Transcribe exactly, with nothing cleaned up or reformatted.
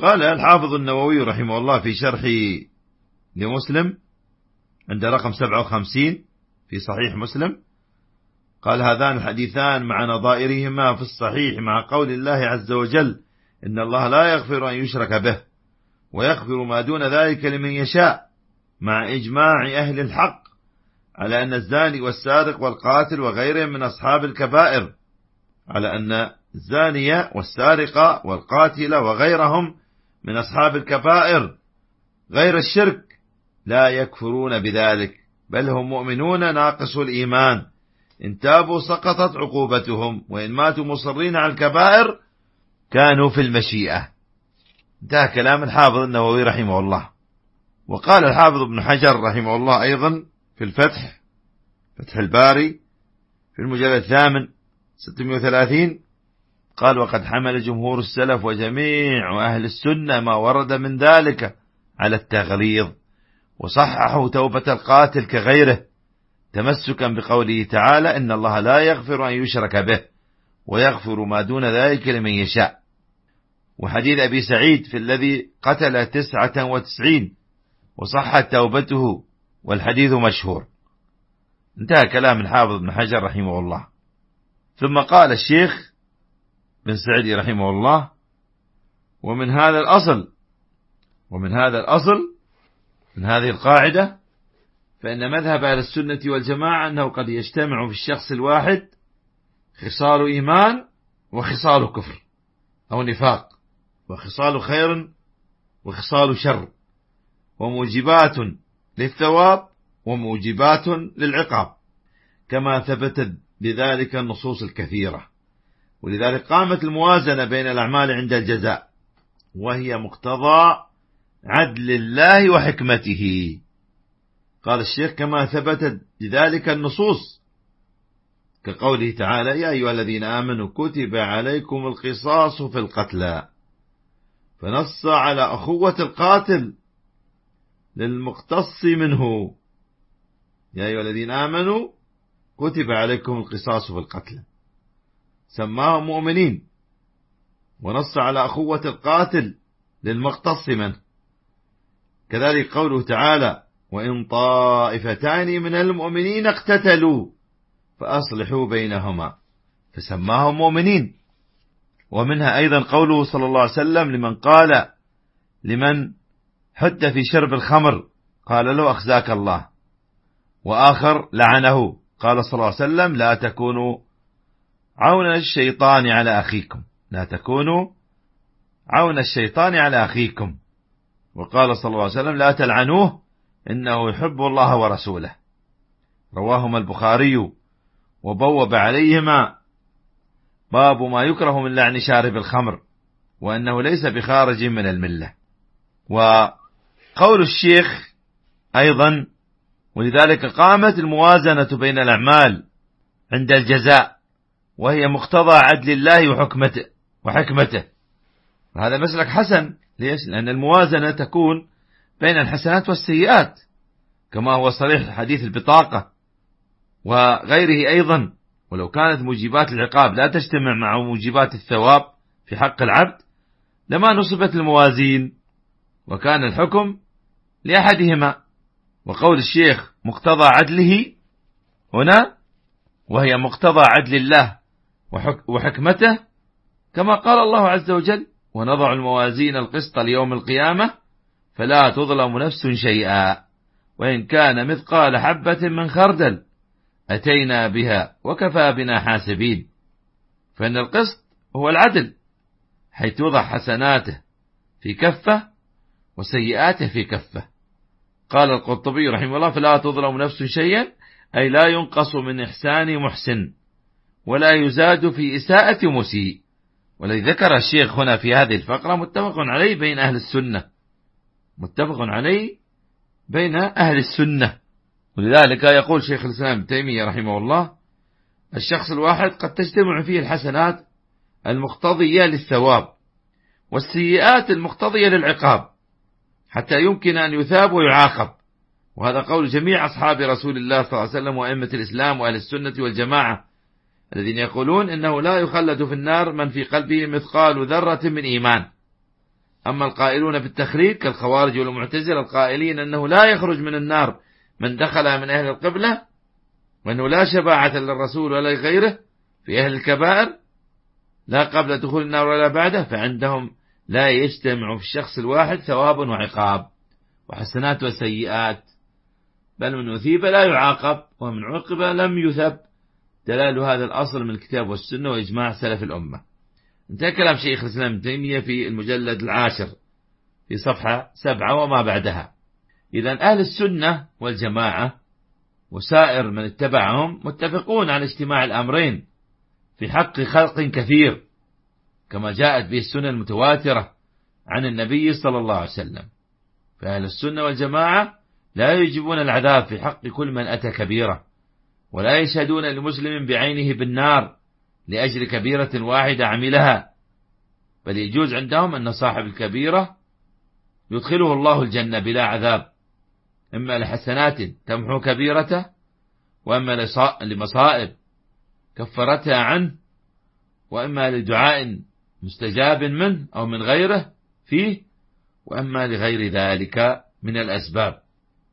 قال الحافظ النووي رحمه الله في شرح لمسلم عند رقم سبعة وخمسين في صحيح مسلم، قال هذان الحديثان مع نظائرهما في الصحيح مع قول الله عز وجل إن الله لا يغفر أن يشرك به ويغفر ما دون ذلك لمن يشاء، مع إجماع أهل الحق على أن الزاني والسارق والقاتل وغيرهم من أصحاب الكبائر، على أن الزانية والسارق والقاتل وغيرهم من أصحاب الكبائر غير الشرك لا يكفرون بذلك، بل هم مؤمنون ناقص الإيمان، إن تابوا سقطت عقوبتهم، وإن ماتوا مصرين على الكبائر كانوا في المشيئة. انتهى كلام الحافظ النووي رحمه الله. وقال الحافظ ابن حجر رحمه الله أيضا في الفتح، فتح الباري في المجلد الثامن ستمائة وثلاثين، قال وقد حمل جمهور السلف وجميع أهل السنة ما ورد من ذلك على التغليظ، وصححوا توبة القاتل كغيره تمسكا بقوله تعالى إن الله لا يغفر أن يشرك به ويغفر ما دون ذلك لمن يشاء، وحديث أبي سعيد في الذي قتل تسعة وتسعين وصحت توبته، والحديث مشهور. انتهى كلام الحافظ ابن حجر رحمه الله. ثم قال الشيخ بن سعدي رحمه الله ومن هذا الأصل ومن هذا الأصل من هذه القاعدة فإن مذهب أهل السنة والجماعة أنه قد يجتمع في الشخص الواحد خصال إيمان وخصال كفر أو نفاق، وخصال خير وخصال شر، وموجبات للثواب وموجبات للعقاب، كما ثبتت بذلك النصوص الكثيرة. ولذلك قامت الموازنة بين الأعمال عند الجزاء، وهي مقتضى عدل الله وحكمته. قال الشيخ كما ثبتت بذلك النصوص كقوله تعالى يا أيها الذين آمنوا كتب عليكم القصاص في القتلى، فنص على أخوة القاتل للمقتص منه. يا أيها الذين آمنوا كتب عليكم القصاص في القتلى، سماهم مؤمنين، ونص على أخوة القاتل للمقتص منه. كذلك قوله تعالى وإن طائفتان من المؤمنين اقتتلوا فأصلحوا بينهما، فسماهم مؤمنين. ومنها أيضا قوله صلى الله عليه وسلم لمن قال لمن حد في شرب الخمر قال له أخزاك الله، وآخر لعنه قال صلى الله عليه وسلم لا تكونوا عون الشيطان على أخيكم، لا تكونوا عون الشيطان على أخيكم. وقال صلى الله عليه وسلم لا تلعنوه إنه يحب الله ورسوله. رواهما البخاري وبوب عليهما باب ما يكره من لعن شارب الخمر، وأنه ليس بخارج من الملة. وقول الشيخ أيضا ولذلك قامت الموازنة بين الأعمال عند الجزاء، وهي مقتضى عدل الله وحكمته وحكمته. وهذا مسلك حسن. ليش؟ لأن الموازنة تكون بين الحسنات والسيئات، كما هو صريح حديث البطاقة وغيره أيضا. ولو كانت موجبات العقاب لا تجتمع مع موجبات الثواب في حق العبد لما نصبت الموازين، وكان الحكم لأحدهما. وقول الشيخ مقتضى عدله هنا، وهي مقتضى عدل الله وحكمته، كما قال الله عز وجل ونضع الموازين القسط ليوم القيامة فلا تظلم نفس شيئا وإن كان مثقال حبة من خردل أتينا بها وكفى بنا حاسبين. فإن القسط هو العدل، حيث توضع حسناته في كفة وسيئاته في كفة. قال القرطبي رحمه الله فلا تظلم نفس شيئا أي لا ينقص من إحسان محسن ولا يزاد في إساءة مسيء. والذي ذكر الشيخ هنا في هذه الفقرة متفق عليه بين أهل السنة، متفق عليه بين أهل السنة. ولذلك يقول شيخ الإسلام ابن تيمية رحمه الله الشخص الواحد قد تجتمع فيه الحسنات المقتضية للثواب والسيئات المقتضية للعقاب حتى يمكن أن يثاب ويعاقب. وهذا قول جميع أصحاب رسول الله صلى الله عليه وسلم وأئمة الإسلام وأهل السنة والجماعة الذين يقولون إنه لا يخلد في النار من في قلبه مثقال ذرة من إيمان. أما القائلون بالتخريج كالخوارج والمعتزلة القائلين أنه لا يخرج من النار من دخلها من أهل القبلة، وأنه لا شفاعة للرسول ولا غيره في أهل الكبائر لا قبل دخول النار ولا بعده، فعندهم لا يجتمع في الشخص الواحد ثواب وعقاب وحسنات وسيئات، بل من أثيب لا يعاقب ومن عوقب لم يثب. دلال هذا الأصل من الكتاب والسنة وإجماع سلف الأمة. انتهى كلام شيخ الإسلام ابن تيمية في المجلد العاشر في صفحة سبعة وما بعدها. إذن أهل السنة والجماعة وسائر من اتبعهم متفقون على اجتماع الأمرين في حق خلق كثير كما جاءت به السنة المتواترة عن النبي صلى الله عليه وسلم. فأهل السنة والجماعة لا يجبون العذاب في حق كل من أتى كبيرة، ولا يشهدون لمسلم بعينه بالنار لأجل كبيرة واحدة عملها، بل يجوز عندهم أن صاحب الكبيرة يدخله الله الجنة بلا عذاب، إما لحسنات تمحو كبيرته، وإما لمصائب كفرتها عنه، وإما لدعاء مستجاب منه أو من غيره فيه، وإما لغير ذلك من الأسباب.